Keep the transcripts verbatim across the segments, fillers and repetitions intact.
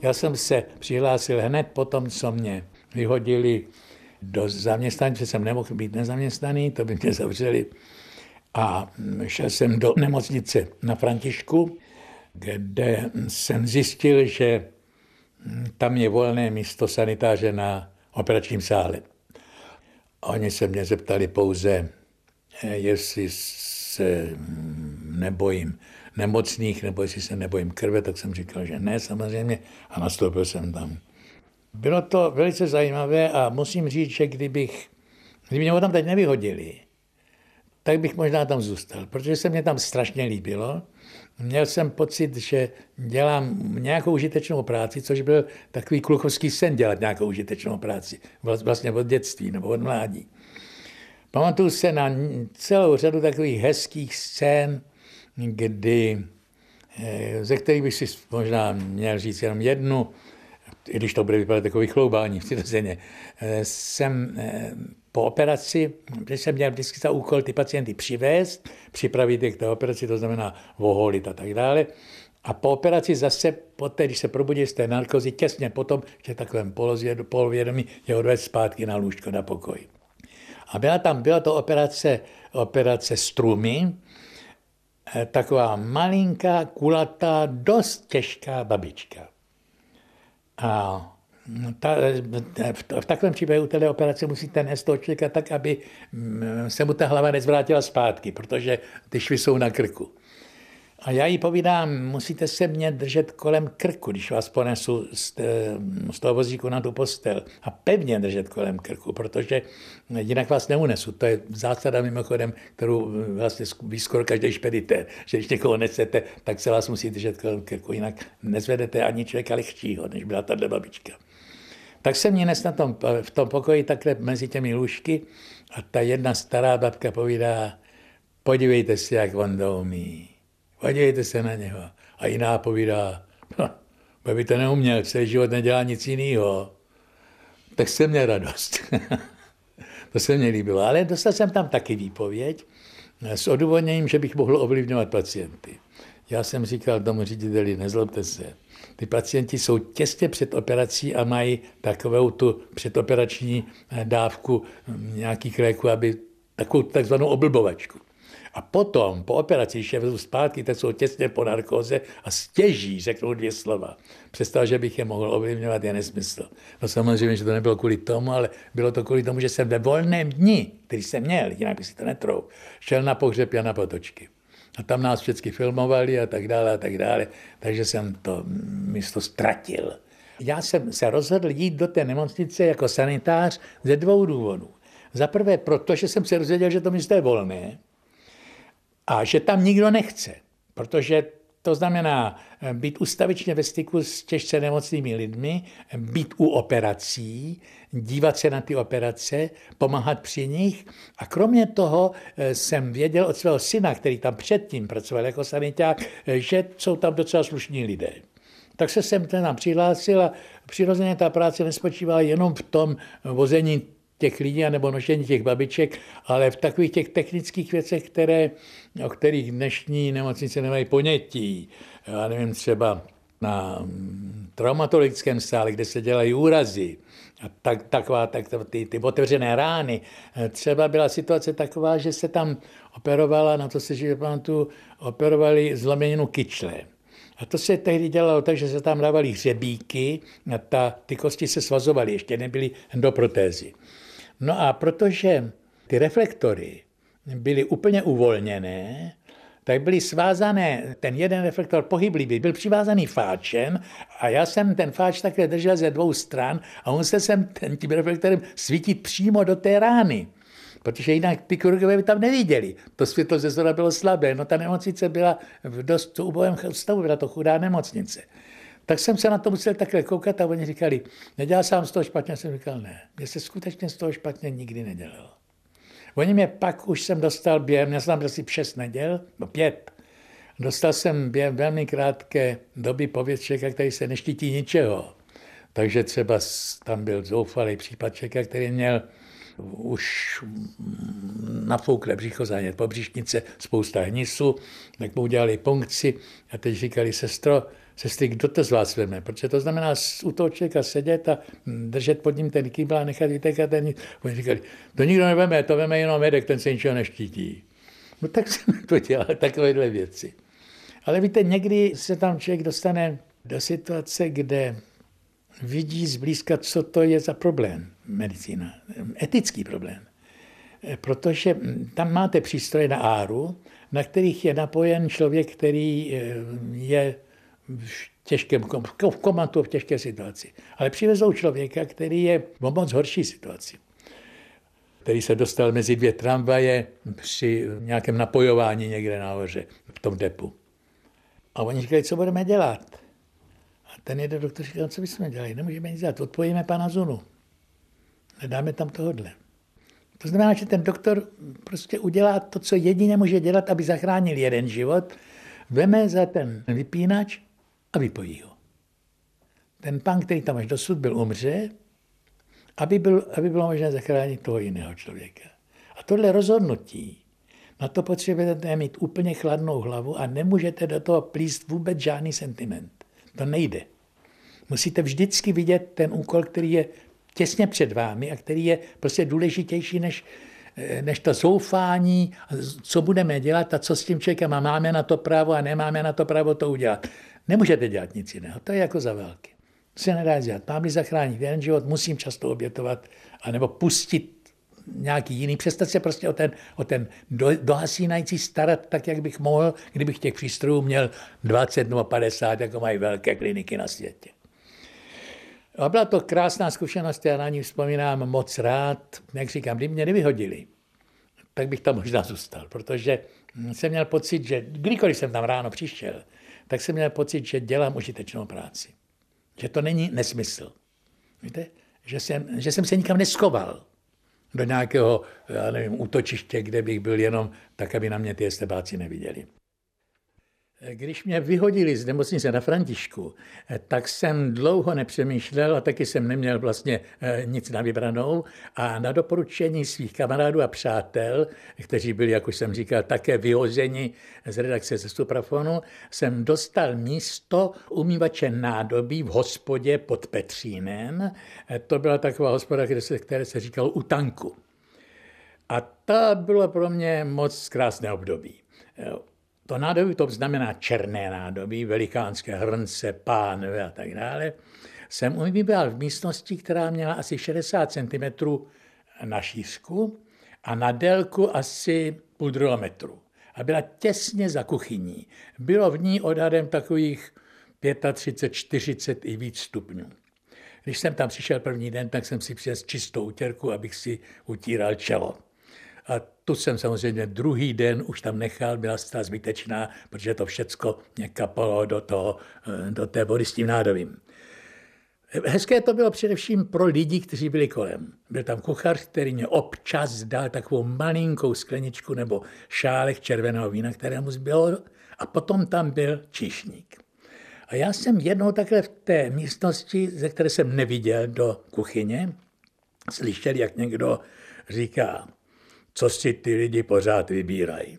Já jsem se přihlásil hned po tom, co mě vyhodili do zaměstnání, protože jsem nemohl být nezaměstnaný, to by mě zavřeli. A šel jsem do nemocnice na Františku, kde jsem zjistil, že tam je volné místo sanitáře na operačním sále. Oni se mě zeptali pouze, jestli se nebojím nemocných, nebo jestli se nebojím krve, tak jsem říkal, že ne, samozřejmě, a nastoupil jsem tam. Bylo to velice zajímavé a musím říct, že kdybych, kdyby mě tam teď nevyhodili, tak bych možná tam zůstal, protože se mě tam strašně líbilo. Měl jsem pocit, že dělám nějakou užitečnou práci, což byl takový klukovský sen dělat nějakou užitečnou práci, vlastně od dětství nebo od mládí. Pamatuju se na celou řadu takových hezkých scén, kdy, ze kterých bych si možná měl říct jenom jednu, i když to bude vypadat takový chloubání přirozeně, jsem po operaci, když jsem měl vždycky za úkol ty pacienty přivést, připravit je k té operaci, to znamená oholit a tak dále. A po operaci zase poté, když se probudí z té narkozy, těsně potom, že v takovém polovědomí je odvést zpátky na lůžko, na pokoj. A byla tam, byla to operace, operace strumy, taková malinká, kulatá, dost těžká babička. A ta, v takovém případě u té operace musíte nést toho člověka tak, aby se mu ta hlava nezvrátila zpátky, protože ty švy jsou na krku. A já jí povídám, musíte se mě držet kolem krku, když vás ponesu z, té, z toho vozíku na tu postel. A pevně držet kolem krku, protože jinak vás neunesu. To je zásada mimochodem, kterou vlastně ví skoro každý špeditér, že když někoho nesete, tak se vás musí držet kolem krku, jinak nezvedete ani člověka lehčího, než byla tato babička. Tak se mě nes na tom, v tom pokoji takhle mezi těmi lůžky a ta jedna stará babka povídá, podívejte se, jak on to umí. Podívejte se na něho. A jiná povídá, no, by to neuměl, celý život nedělá nic jiného. Tak jsem měl radost. To se mně líbilo. Ale dostal jsem tam taky výpověď s odůvodněním, že bych mohl ovlivňovat pacienty. Já jsem říkal tomu řediteli, nezlobte se, ty pacienti jsou těsně před operací a mají takovou tu předoperační dávku nějakých léků, aby takovou takzvanou oblbovačku. A potom, po operaci, když je vezmu zpátky, tak jsou těsně po narkóze a stěží řeknou dvě slova. Představ, že bych je mohl ovlivňovat, je nesmysl. No samozřejmě, že to nebylo kvůli tomu, ale bylo to kvůli tomu, že jsem ve volném dni, který jsem měl, jinak bych si to netrou, šel na pohřeb Jana Potočky. A tam nás vždycky filmovali a tak dále a tak dále, takže jsem to místo ztratil. Já jsem se rozhodl jít do té nemocnice jako sanitář ze dvou důvodů. Za prvé, protože jsem se dozvěděl, že to místo je volné, a že tam nikdo nechce, protože to znamená být ustavičně ve styku s těžce nemocnými lidmi, být u operací, dívat se na ty operace, pomáhat při nich. A kromě toho jsem věděl od svého syna, který tam předtím pracoval jako saniták, že jsou tam docela slušní lidé. Tak se jsem tam přihlásil a přirozeně ta práce nespočívala jenom v tom vození těch lidí nebo nošení těch babiček, ale v takových těch technických věcech, které, o kterých dnešní nemocnice nemají ponětí. Já nevím, třeba na traumatologickém sále, kde se dělají úrazy, a tak, taková, tak, ty, ty otevřené rány. Třeba byla situace taková, že se tam operovala, na to se živě pamatuju, operovali zlomeninu kyčle. A to se tehdy dělalo tak, že se tam dávaly hřebíky a ta, ty kosti se svazovaly, ještě nebyly endoprotézy. No a protože ty reflektory byly úplně uvolněné, tak byly svázané, ten jeden reflektor pohyblivý byl přivázaný fáčem a já jsem ten fáč takhle držel ze dvou stran a musel jsem ten, tím reflektorem svítit přímo do té rány. Protože jinak ty chirurgové by tam neviděli. To světlo ze zhora bylo slabé. No ta nemocnice byla v dost ubohém stavu, byla to chudá nemocnice. Tak jsem se na to musel takhle koukat a oni říkali, nedělal jsem z toho špatně? Já jsem říkal, ne, mě se skutečně z toho špatně nikdy nedělalo. Oni mě pak už jsem dostal během, já jsem tam asi šest neděl, no pět. Dostal jsem během velmi krátké doby pověst člověka, který se neštítí ničeho. Takže třeba tam byl zoufalý případ člověka, který měl už nafouklé břicho, zánět po břišnice, spousta hnisu, tak mu udělali punkci a teď říkali, sestro, Sestry, kdo to z vás veme? Protože to znamená u toho člověka sedět a držet pod ním ten kýbl a nechat vytékat ten nic. Oni říkali, to nikdo neveme, to veme jenom Edek, ten se ničeho neštítí. No tak jsem to dělal, takovéhle věci. Ale víte, někdy se tam člověk dostane do situace, kde vidí zblízka, co to je za problém medicína. Etický problém. Protože tam máte přístroje na áru, na kterých je napojen člověk, který je v těžkém v komatu, v těžké situaci. Ale přivezou člověka, který je v moc horší situaci. Který se dostal mezi dvě tramvaje při nějakém napojování někde nahoře v tom depu. A oni říkají, co budeme dělat? A ten jeden doktor říkal, co bychom dělali? Nemůžeme nic dělat, odpojíme pana Zunu. Nedáme tam tohodle. To znamená, že ten doktor prostě udělá to, co jedině může dělat, aby zachránil jeden život, veme za ten vypínač a vypojí ho. Ten pán, který tam až dosud byl, umře, aby, byl, aby bylo možné zachránit toho jiného člověka. A tohle rozhodnutí, na to potřebujete mít úplně chladnou hlavu a nemůžete do toho plíst vůbec žádný sentiment. To nejde. Musíte vždycky vidět ten úkol, který je těsně před vámi a který je prostě důležitější než, než to zoufání, co budeme dělat a co s tím člověkem a máme na to právo a nemáme na to právo to udělat. Nemůžete dělat nic jiného. To je jako za války. To se nedá dělat. Mám-li zachránit jeden život, musím často obětovat anebo pustit nějaký jiný. Přestat se prostě o ten, o ten do, dohasínající starat tak, jak bych mohl, kdybych těch přístrojů měl dvacet nebo padesát, jako mají velké kliniky na světě. A byla to krásná zkušenost, já na ní vzpomínám moc rád. Jak říkám, kdyby mě nevyhodili, tak bych tam možná zůstal, protože jsem měl pocit, že kdykoliv jsem tam ráno přišel, tak jsem měl pocit, že dělám užitečnou práci. Že to není nesmysl. Víte? Že jsem, že jsem se nikam neschoval do nějakého, já nevím, útočiště, kde bych byl jenom tak, aby na mě ty estebáci neviděli. Když mě vyhodili z nemocnice na Františku, tak jsem dlouho nepřemýšlel a taky jsem neměl vlastně nic na vybranou a na doporučení svých kamarádů a přátel, kteří byli, jak už jsem říkal, také vyhozeni z redakce ze Suprafonu, jsem dostal místo umývače nádobí v hospodě pod Petřínem. To byla taková hospoda, kde se, které se říkalo U tanku. A to bylo pro mě moc krásné období. To nádobí, to znamená černé nádobí, velikánské hrnce, pánve a tak dále, jsem umýval v místnosti, která měla asi šedesát centimetrů na šířku a na délku asi půl druhého a byla těsně za kuchyní. Bylo v ní odhadem takových třicet pět, čtyřicet i víc stupňů. Když jsem tam přišel první den, tak jsem si přines čistou utěrku, abych si utíral čelo. A tu jsem samozřejmě druhý den už tam nechal, byla zcela zbytečná, protože to všecko mě kapalo do, toho, do té vody s tím nádobím. Hezké to bylo především pro lidi, kteří byli kolem. Byl tam kuchař, který mě občas dal takovou malinkou skleničku nebo šálek červeného vína, kterému zbylo, a potom tam byl číšník. A já jsem jednou takhle v té místnosti, ze které jsem neviděl do kuchyně, slyšel, jak někdo říká, co si ty lidi pořád vybírají.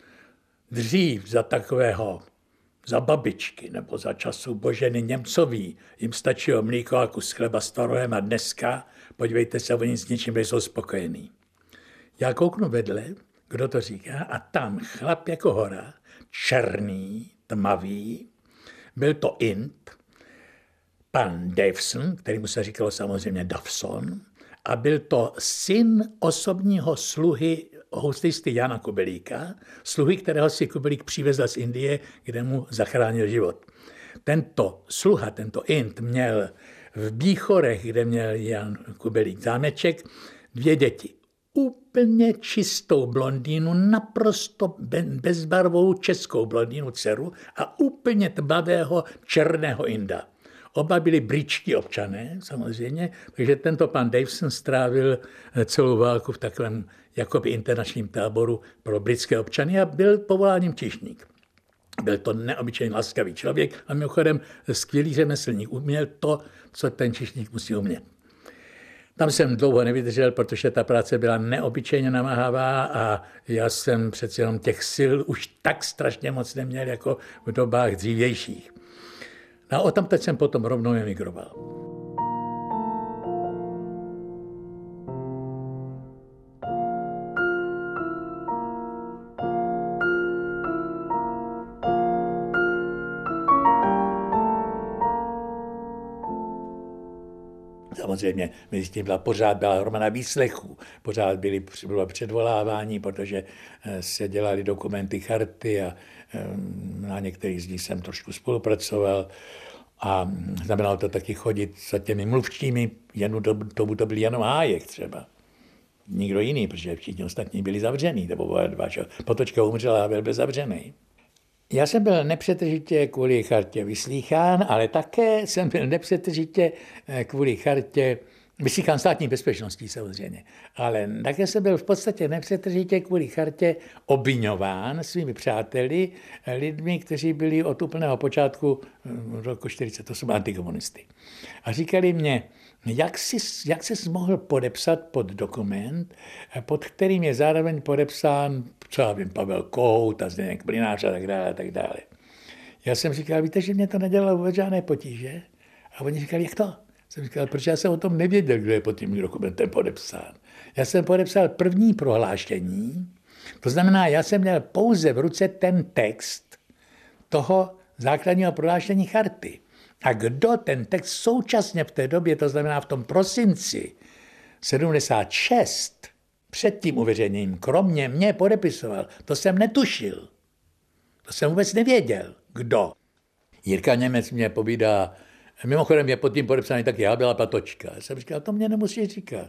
Dřív za takového, za babičky nebo za času Boženy Němcový jim stačilo mlíko a kus chleba s tvarohem a dneska, podívejte se, oni s ničím nejsou spokojení. Já kouknu vedle, kdo to říká, a tam chlap jako hora, černý, tmavý, byl to Int, pan Davson, kterému se říkalo samozřejmě Davson, a byl to syn osobního sluhy houslisty Jana Kubelíka, sluhy, kterého si Kubelík přivezl z Indie, kde mu zachránil život. Tento sluha, tento Int, měl v Bíchorech, kde měl Jan Kubelík zámeček, dvě děti. Úplně čistou blondýnu, naprosto bezbarvou českou blondýnu dceru a úplně tmavého černého Inda. Oba byli britští občané, samozřejmě, takže tento pan Davson strávil celou válku v takovém jakoby internačním táboru pro britské občany a byl povoláním číšník. Byl to neobyčejně laskavý člověk a mimochodem skvělý řemeslník. Uměl to, co ten číšník musí umět. Tam jsem dlouho nevydržel, protože ta práce byla neobyčejně namáhavá a já jsem přeci jenom těch sil už tak strašně moc neměl jako v dobách dřívějších. A o tam teď jsem potom rovnou emigroval. Samozřejmě mezi tím byla pořád byla hromada výslechů, pořád byly, bylo předvolávání, protože se dělaly dokumenty, charty a na některých z nich jsem trošku spolupracoval a znamenalo to taky chodit za těmi mluvčími, jen tomu to byl jenom Hájek třeba. Nikdo jiný, protože všichni ostatní byli zavřený, nebo Potočka umřela a byl byl zavřený. Já jsem byl nepřetržitě kvůli chartě vyslýchán, ale také jsem byl nepřetržitě kvůli chartě vyslýchán státní bezpečností samozřejmě. Ale také jsem byl v podstatě nepřetržitě kvůli chartě obviňován svými přáteli, lidmi, kteří byli od úplného počátku roku čtyřicet osm antikomunisty. A říkali mě, jak jsi, jak jsi mohl podepsat pod dokument, pod kterým je zároveň podepsán, co já vím, Pavel Kohout a Zdeněk Mlynář a tak dále, a tak dále. Já jsem říkal, víte, že mě to nedělalo vůbec žádné potíže? A oni říkali, jak to? Jsem říkal, protože já jsem o tom nevěděl, kdo je pod tím dokumentem podepsán. Já jsem podepsal první prohlášení, to znamená, já jsem měl pouze v ruce ten text toho základního prohlášení charty. A kdo ten text současně v té době, to znamená v tom prosinci sedmdesát šest, před tím uveřejněním, kromě mě podepisoval, to jsem netušil. To jsem vůbec nevěděl, kdo. Jirka Němec mě povídá, mimochodem je pod tím podepsaný taky já byla Patočka. Já jsem říkal, to mě nemusíš říkat.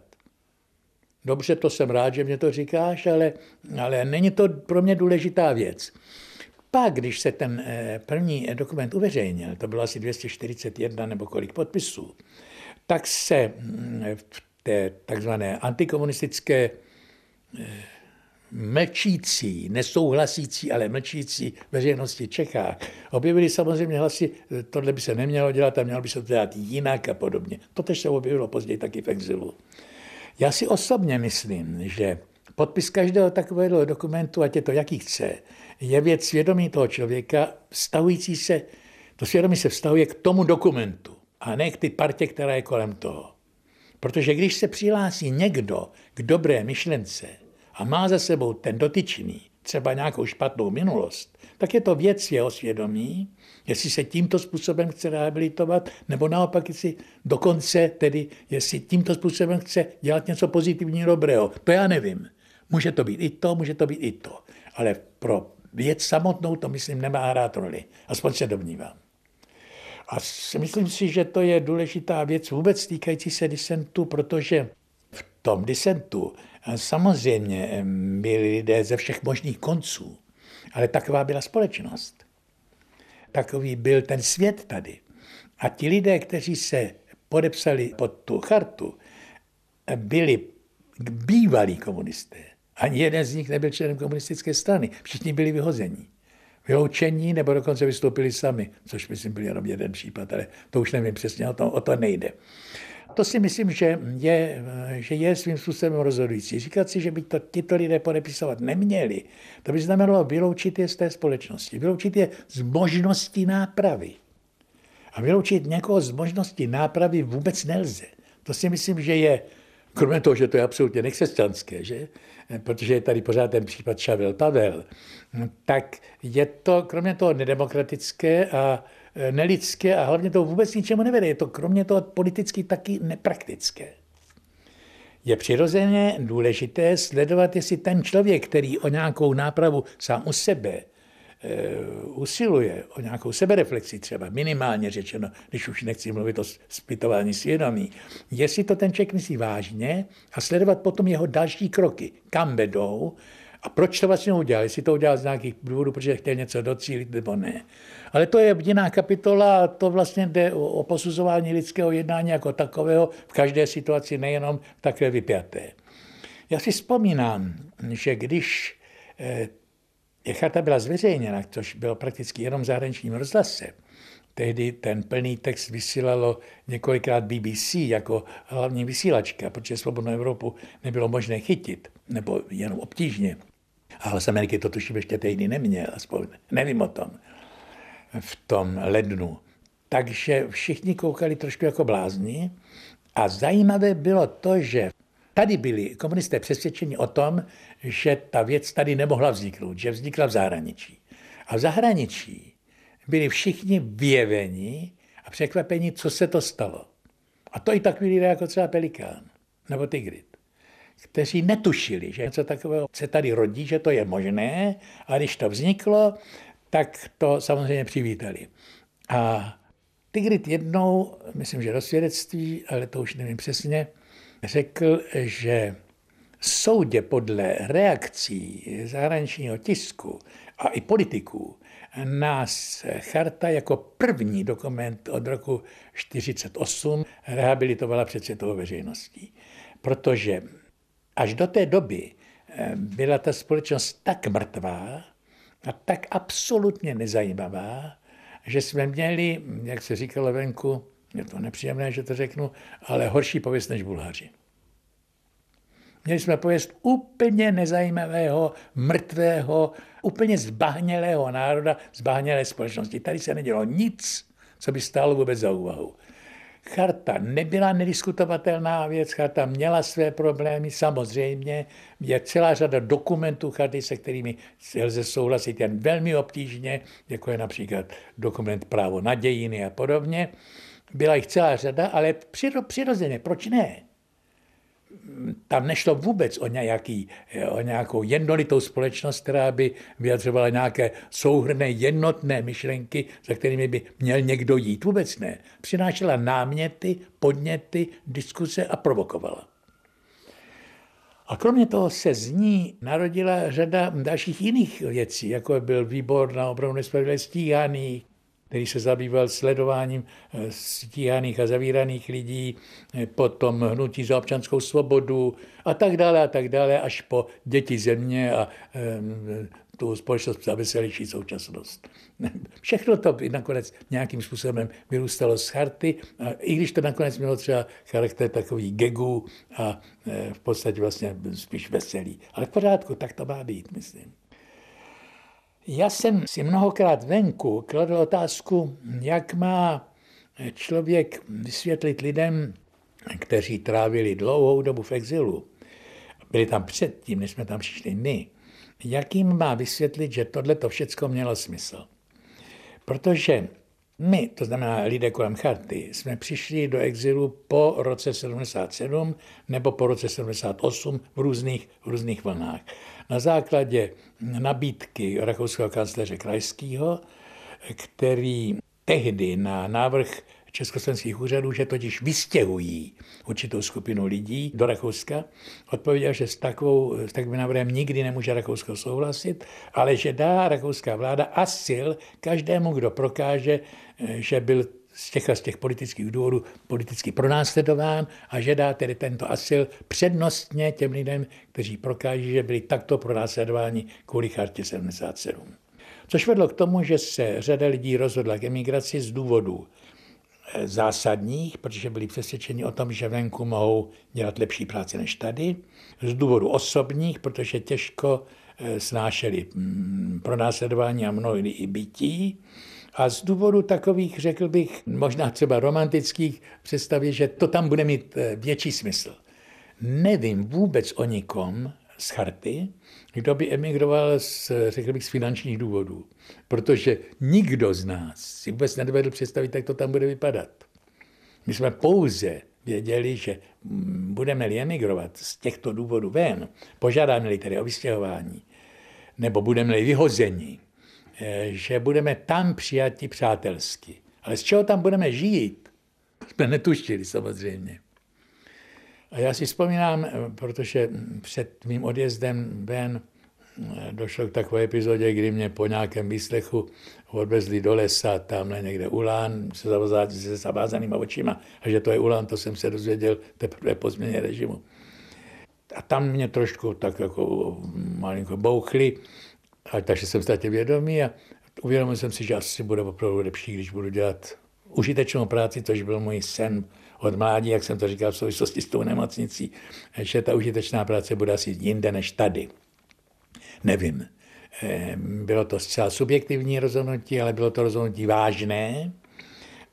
Dobře, to jsem rád, že mě to říkáš, ale, ale není to pro mě důležitá věc. Pak, když se ten první dokument uveřejnil, to bylo asi dvě stě čtyřicet jedna nebo kolik podpisů, tak se v té takzvané antikomunistické mlčící, nesouhlasící, ale mlčící veřejnosti v Čechách objevily samozřejmě hlasy, tohle by se nemělo dělat a mělo by se to dělat jinak a podobně. To tež se objevilo později taky v exilu. Já si osobně myslím, že podpis každého takového dokumentu, ať je to jaký chce, je věc svědomí toho člověka, vztahující se, to svědomí se vztahuje k tomu dokumentu a ne k ty partě, která je kolem toho. Protože když se přihlásí někdo k dobré myšlence a má za sebou ten dotyčný třeba nějakou špatnou minulost, tak je to věc jeho svědomí, jestli se tímto způsobem chce rehabilitovat, nebo naopak, jestli dokonce tedy, jestli tímto způsobem chce dělat něco pozitivního, dobrého. To já nevím. Může to být i to, může to být i to. Ale pro věc samotnou to, myslím, nemá hrát roli. Aspoň se domnívám. A myslím si, že to je důležitá věc vůbec týkající se disentu, protože v tom disentu samozřejmě byli lidé ze všech možných konců, ale taková byla společnost. Takový byl ten svět tady. A ti lidé, kteří se podepsali pod tu chartu, byli bývalí komunisté. Ani jeden z nich nebyl členem komunistické strany. Všichni byli vyhození. Vyloučení nebo dokonce vystoupili sami, což myslím byl jenom jeden případ, ale to už nevím přesně, o to, o to nejde. To si myslím, že je, že je svým způsobem rozhodující. Říkat si, že by to tito lidé podepisovat neměli, to by znamenalo vyloučit je z té společnosti, vyloučit je z možností nápravy. A vyloučit někoho z možností nápravy vůbec nelze. To si myslím, že je, kromě toho, že to je absolutně nekřesťanské, že? Protože je tady pořád ten případ Šavel Pavel, tak je to kromě toho nedemokratické a nelidské a hlavně to vůbec ničemu nevede. Je to kromě toho politicky taky nepraktické. Je přirozeně důležité sledovat, jestli ten člověk, který o nějakou nápravu sám u sebe uh, usiluje, o nějakou sebereflexi třeba, minimálně řečeno, když už nechci mluvit o zpytování svědomí, jestli to ten člověk myslí vážně a sledovat potom jeho další kroky, kam vedou a proč to vlastně udělal, jestli to udělal z nějakých důvodů, protože chtěl něco docílit nebo ne. Ale to je jiná kapitola a to vlastně jde o posuzování lidského jednání jako takového v každé situaci, nejenom takové vypjaté. Já si vzpomínám, že když charta byla zveřejněna, což bylo prakticky jenom v zahraničním rozhlase, tehdy ten plný text vysílalo několikrát B B C jako hlavní vysílačka, protože Svobodnou Evropu nebylo možné chytit, nebo jenom obtížně. A z Ameriky to tuším ještě tehdy neměl, aspoň nevím o tom, v tom lednu. Takže všichni koukali trošku jako blázni a zajímavé bylo to, že tady byli komunisté přesvědčeni o tom, že ta věc tady nemohla vzniknout, že vznikla v zahraničí. A v zahraničí byli všichni vyjeveni a překvapeni, co se to stalo. A to i takový lidé jako třeba Pelikán nebo Tigrit, kteří netušili, že něco takového se tady rodí, že to je možné, a když to vzniklo, tak to samozřejmě přivítali. A Tigrit jednou, myslím, že do svědectví, ale to už nevím přesně, řekl, že soudě podle reakcí zahraničního tisku a i politiků nás charta jako první dokument od roku čtyřicet osm rehabilitovala před světovou veřejností. Protože až do té doby byla ta společnost tak mrtvá a tak absolutně nezajímavá, že jsme měli, jak se říkalo venku, je to nepříjemné, že to řeknu, ale horší pověst než Bulhaři. Měli jsme pověst úplně nezajímavého, mrtvého, úplně zbahnělého národa, zbahnělé společnosti. Tady se nedělo nic, co by stálo vůbec za úvahu. Charta nebyla nediskutovatelná věc, charta měla své problémy, samozřejmě. Je celá řada dokumentů charty, se kterými lze souhlasit jen velmi obtížně, jako je například dokument Právo na dějiny a podobně. Byla jich celá řada, ale přirozeně, proč ne? Tam nešlo vůbec o, nějaký, o nějakou jednolitou společnost, která by vyjadřovala nějaké souhrnné jednotné myšlenky, za kterými by měl někdo jít. Vůbec ne. Přinášela náměty, podněty, diskuse a provokovala. A kromě toho se z ní narodila řada dalších jiných věcí, jako byl výbor na obranu nespravedlivě stíhaných, který se zabýval sledováním stíhaných a zavíraných lidí, potom hnutí za občanskou svobodu a tak dále a tak dále, až po děti země a um, tu společnost za veselější současnost. Všechno to nakonec nějakým způsobem vyrůstalo z charty, a i když to nakonec mělo třeba charakter takový gegů a v podstatě vlastně spíš veselý. Ale v pořádku, tak to má být, myslím. Já jsem si mnohokrát venku kladl otázku, jak má člověk vysvětlit lidem, kteří trávili dlouhou dobu v exilu, byli tam předtím, než jsme tam přišli my, jak jim má vysvětlit, že tohleto všecko mělo smysl. Protože my, to znamená lidé kolem charty, jsme přišli do exilu po roce sedmdesát sedm nebo po roce sedmdesát osm v různých, v různých vlnách. Na základě nabídky rakouského kancléře Krajského, který tehdy na návrh československých úřadů, že totiž vystěhují určitou skupinu lidí do Rakouska, odpověděl, že s, takovou, s takovým návrhem nikdy nemůže Rakousko souhlasit, ale že dá rakouská vláda asyl každému, kdo prokáže, že byl z těch a z těch politických důvodů politicky pronásledován a že dá tedy tento asyl přednostně těm lidem, kteří prokáží, že byli takto pronásledováni kvůli chartě sedmdesát sedm. Což vedlo k tomu, že se řada lidí rozhodla k emigraci z důvodů zásadních, protože byli přesvědčeni o tom, že venku mohou dělat lepší práci než tady, z důvodů osobních, protože těžko snášeli pronásledování a mnohdy i bytí, a z důvodu takových, řekl bych, možná třeba romantických představy, že to tam bude mít větší smysl. Nevím vůbec o nikom z charty, kdo by emigroval z, řekl bych, z finančních důvodů. Protože nikdo z nás si vůbec nedovedl představit, jak to tam bude vypadat. My jsme pouze věděli, že budeme-li emigrovat z těchto důvodů ven, požádáme-li tedy o vystěhování, nebo budeme-li vyhozeni, že budeme tam přijati přátelsky. Ale z čeho tam budeme žít, jsme netušili samozřejmě. A já si vzpomínám, protože před mým odjezdem ven došlo k takové epizodě, kdy mě po nějakém výslechu odvezli do lesa, tamhle někde Ulán, se, se zavázanýma očima. A že to je Ulán, to jsem se dozvěděl teprve po změně režimu. A tam mě trošku tak jako malinko bouchli, a takže jsem ztratil vědomí a uvědomil jsem si, že asi bude opravdu lepší, když budu dělat užitečnou práci, což byl můj sen od mládí, jak jsem to říkal v souvislosti s tou nemocnicí, že ta užitečná práce bude asi jinde než tady. Nevím. Bylo to zcela subjektivní rozhodnutí, ale bylo to rozhodnutí vážné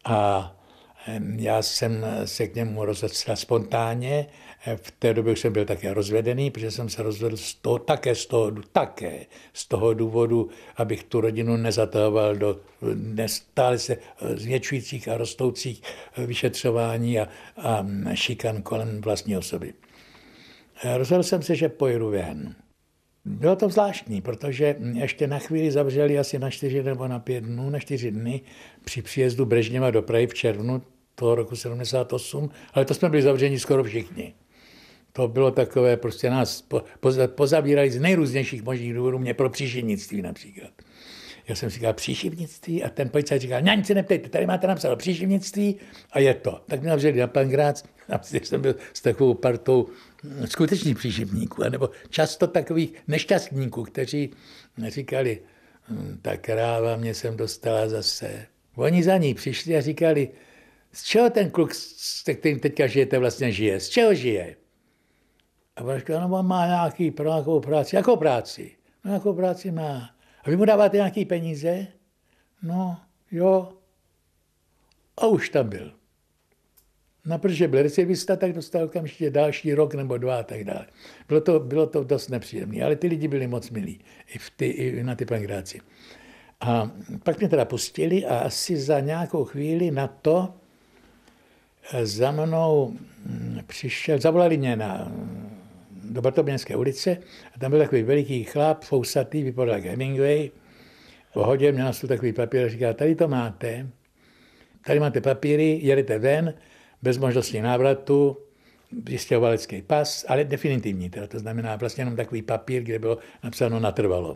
A já jsem se k němu rozhodl spontánně. V té době už jsem byl také rozvedený, protože jsem se rozvedl z toho, také, z toho, také z toho důvodu, abych tu rodinu nezatahoval do nestále se zvětšujících a rostoucích vyšetřování a, a šikan kolem vlastní osoby. Rozhodl jsem se, že pojedu ven. Bylo to zvláštní, protože ještě na chvíli zavřeli asi na čtyři nebo na pět dnů, na čtyři dny při příjezdu Brežněva do Prahy v červnu toho roku sedmdesát osm, ale to jsme byli zavřeni skoro všichni. To bylo takové, prostě nás po, po, pozavírali z nejrůznějších možných důvodů, mě pro příživnictví například. Já jsem říkal příživnictví a ten policajt říkal, ne, nic se neptejte, tady máte napsáno příživnictví a je to. Tak mě navřeli na Pankrác, a jsem byl s takovou partou skutečných příživníků, nebo často takových nešťastníků, kteří říkali, ta kráva mě sem dostala zase. Oni za ní přišli a říkali, z čeho ten kluk, s kterým teďka žijete, vlastně žije? Z čeho žije? A on říkal, no on má nějaký, pro nějakou práci. Jakou práci? No jakou práci má? A vy mu dáváte nějaký peníze? No, jo. A už tam byl. No, protože byl recidivista, tak dostal okamžitě další rok nebo dva a tak dále. Bylo to, bylo to dost nepříjemné, ale ty lidi byli moc milí i, v ty, i na ty Pankráci. A pak mě teda pustili a asi za nějakou chvíli na to za mnou přišel, zavolali mě na, do Bartoměnské ulice a tam byl takový veliký chlap, fousatý, vypadal jak Hemingway. Pohodě mě na stůl takový papír a říká, tady to máte, tady máte papíry, jedete ven, bez možnosti návratu, přistěhovalecký pas, ale definitivní, teda to znamená vlastně jenom takový papír, kde bylo napsáno natrvalo.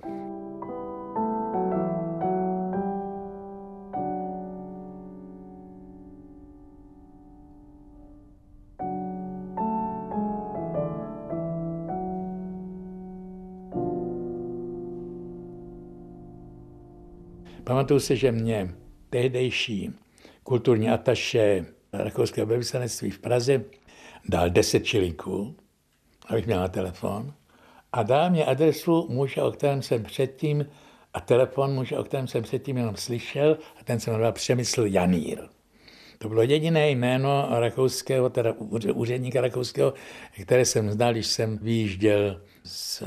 Pamatuju se, že mě tehdejší kulturní ataše rakouského velvyslanectví v Praze dal deset šilíků, abych měl na telefon, a dal mě adresu muže, o kterém jsem předtím, a telefon muže, o kterém jsem předtím jenom slyšel, a ten se jmenoval Přemysl Janýr. To bylo jediné jméno rakouského, teda úředníka rakouského, které jsem znal, když jsem vyjížděl z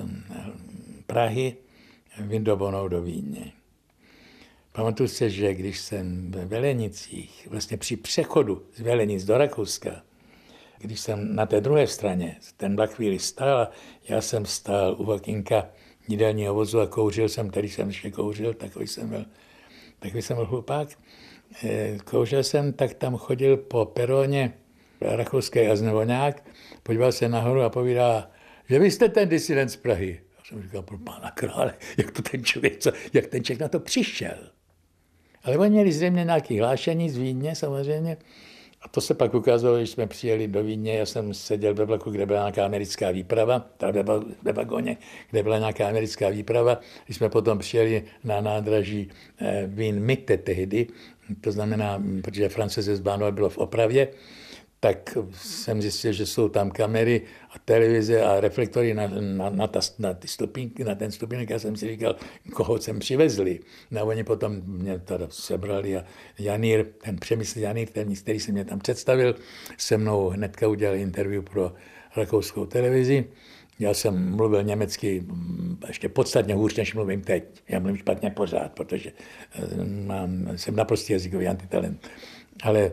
Prahy Vindobonou do Vídně. Pamatuju se, že když jsem ve Velenicích, vlastně při přechodu z Velenic do Rakouska, když jsem na té druhé straně ten vlak chvíli stál, já jsem stál u vakínka jídelního vozu a kouřil jsem, tady jsem ještě kouřil, takový jsem byl, takový jsem byl chlupák. Kouřil jsem, tak tam chodil po peroně rakouský aznevoňák, podíval se nahoru a povídá, že vy jste ten disident z Prahy. Já jsem říkal, pro pána krále, jak to ten člověk, co, jak ten člověk na to přišel. Ale oni měli zřejmě nějaké hlášení z Vídně samozřejmě. A to se pak ukázalo, když jsme přijeli do Vídně. Já jsem seděl ve vlaku, kde byla nějaká americká výprava, teda ve vagóně, kde byla nějaká americká výprava. Když jsme potom přijeli na nádraží Wien-Mitte tehdy, to znamená, protože Francie z Bánova bylo v opravě, tak jsem zjistil, že jsou tam kamery a televize a reflektory na, na, na, ta, na, ty stupínky, na ten stupínek. Já jsem si říkal, koho jsem přivezli. No a oni potom mě teda sebrali a Janýr, ten Přemysl Janýr, ten, který se mě tam představil, se mnou hnedka udělal interview pro rakouskou televizi. Já jsem mluvil německy ještě podstatně hůř, než mluvím teď. Já mluvím špatně pořád, protože mám, jsem naprostý jazykový antitalent. Ale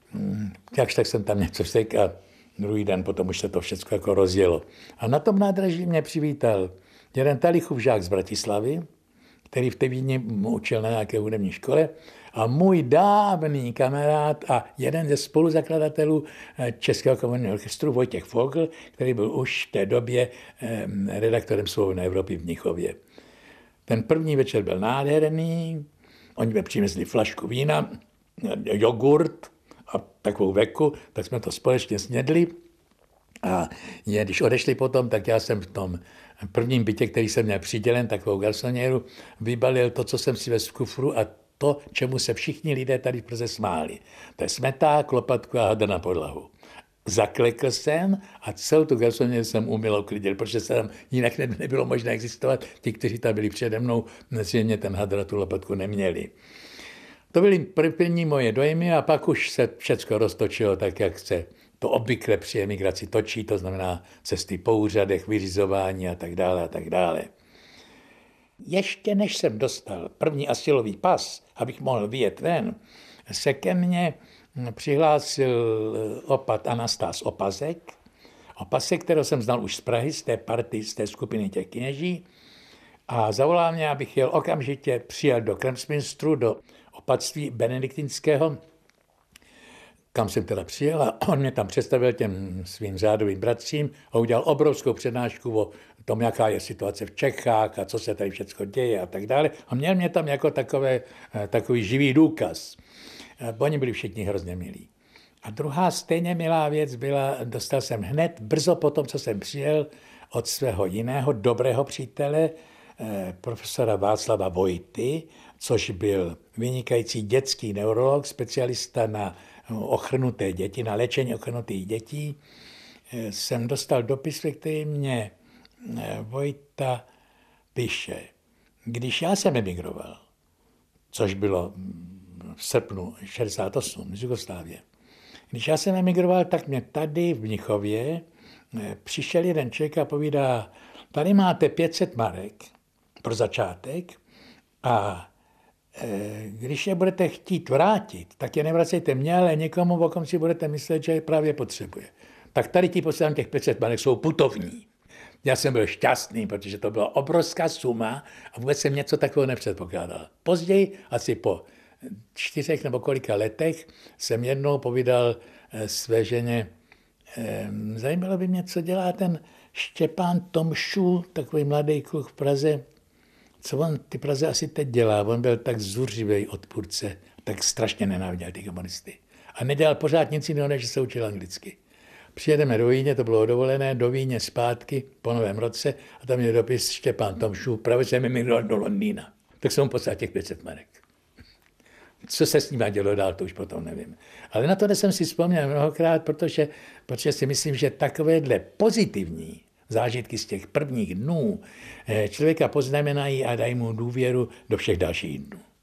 jakž tak jsem tam něco řekl a druhý den potom už se to všechno jako rozjelo. A na tom nádraží mě přivítal jeden Talichův žák z Bratislavy, který v té Vídni učil na nějaké hudební škole, a můj dávný kamarád a jeden ze spoluzakladatelů Českého komorního orchestru Vojtěch Fogl, který byl už v té době redaktorem Svobodné Evropy v Mnichově. Ten první večer byl nádherný, oni mi přinesli flašku vína, jogurt a takovou veku, tak jsme to společně snědli. A je, když odešli potom, tak já jsem v tom prvním bytě, který jsem měl přidělen, takovou garsoněru, vybalil to, co jsem si vezl v kufru a to, čemu se všichni lidé tady v Praze smáli. To je smeták, lopatku a hada na podlahu. Zaklekl jsem a celou tu garsoněru jsem uměl uklidit, protože se tam jinak nebylo možné existovat. Ti, kteří tam byli přede mnou, zřejmě ten hadr a tu lopatku neměli. To byly první moje dojmy a pak už se všecko roztočilo tak, jak se to obvykle při emigraci točí, to znamená cesty po úřadech, vyřizování a tak dále a tak dále. Ještě než jsem dostal první asilový pas, abych mohl vyjet ven, se ke mně přihlásil opat Anastás Opasek, Opasek, kterého jsem znal už z Prahy, z té party, z té skupiny těch kněží, a zavolal mě, abych jel okamžitě, přijel do Kremsminstru, do opatství benediktinského, kam jsem teda přijel, a on mě tam představil těm svým řádovým bratřím a udělal obrovskou přednášku o tom, jaká je situace v Čechách a co se tady všechno děje a tak dále. A měl mě tam jako takové, takový živý důkaz. Oni byli všichni hrozně milí. A druhá stejně milá věc byla, dostal jsem hned brzo po tom, co jsem přijel, od svého jiného dobrého přítele, profesora Václava Vojty, což byl vynikající dětský neurolog, specialista na ochrnuté děti, na léčení ochrnutých dětí, jsem dostal dopis, ve kterém mě Vojta píše: když já jsem emigroval, což bylo v srpnu šedesát osm z Jugoslávie, když já jsem emigroval, tak mě tady v Mnichově přišel jeden člověk a povídá: tady máte pět set marek pro začátek a když je budete chtít vrátit, tak je nevracejte mě, ale někomu, o kom si budete myslet, že je právě potřebuje. Tak tady ti posílám těch pět set marek, jsou putovní. Já jsem byl šťastný, protože to byla obrovská suma a vůbec jsem něco takového nepředpokládal. Později, asi po čtyřech nebo kolika letech, jsem jednou povídal své ženě: zajímalo by mě, co dělá ten Štěpán Tomšů, takový mladý kluk v Praze. Co on ty Praze asi teď dělá? On byl tak zuřivý odpůrce, tak strašně nenáviděl ty komunisty. A nedělal pořád nic jiného, než se učil anglicky. Přijedeme do Víně, to bylo dovolené, do Víně zpátky po Novém roce a tam je dopis: Štěpán Tomšů, právě jsem emigroval do Londýna. Tak jsem mu poslal těch pět set marek. Co se s ním dělo dál, to už potom nevím. Ale na to jsem si vzpomněl mnohokrát, protože, protože si myslím, že takovéhle pozitivní zážitky z těch prvních dnů člověka poznamenají a dají mu důvěru do všech dalších dnů.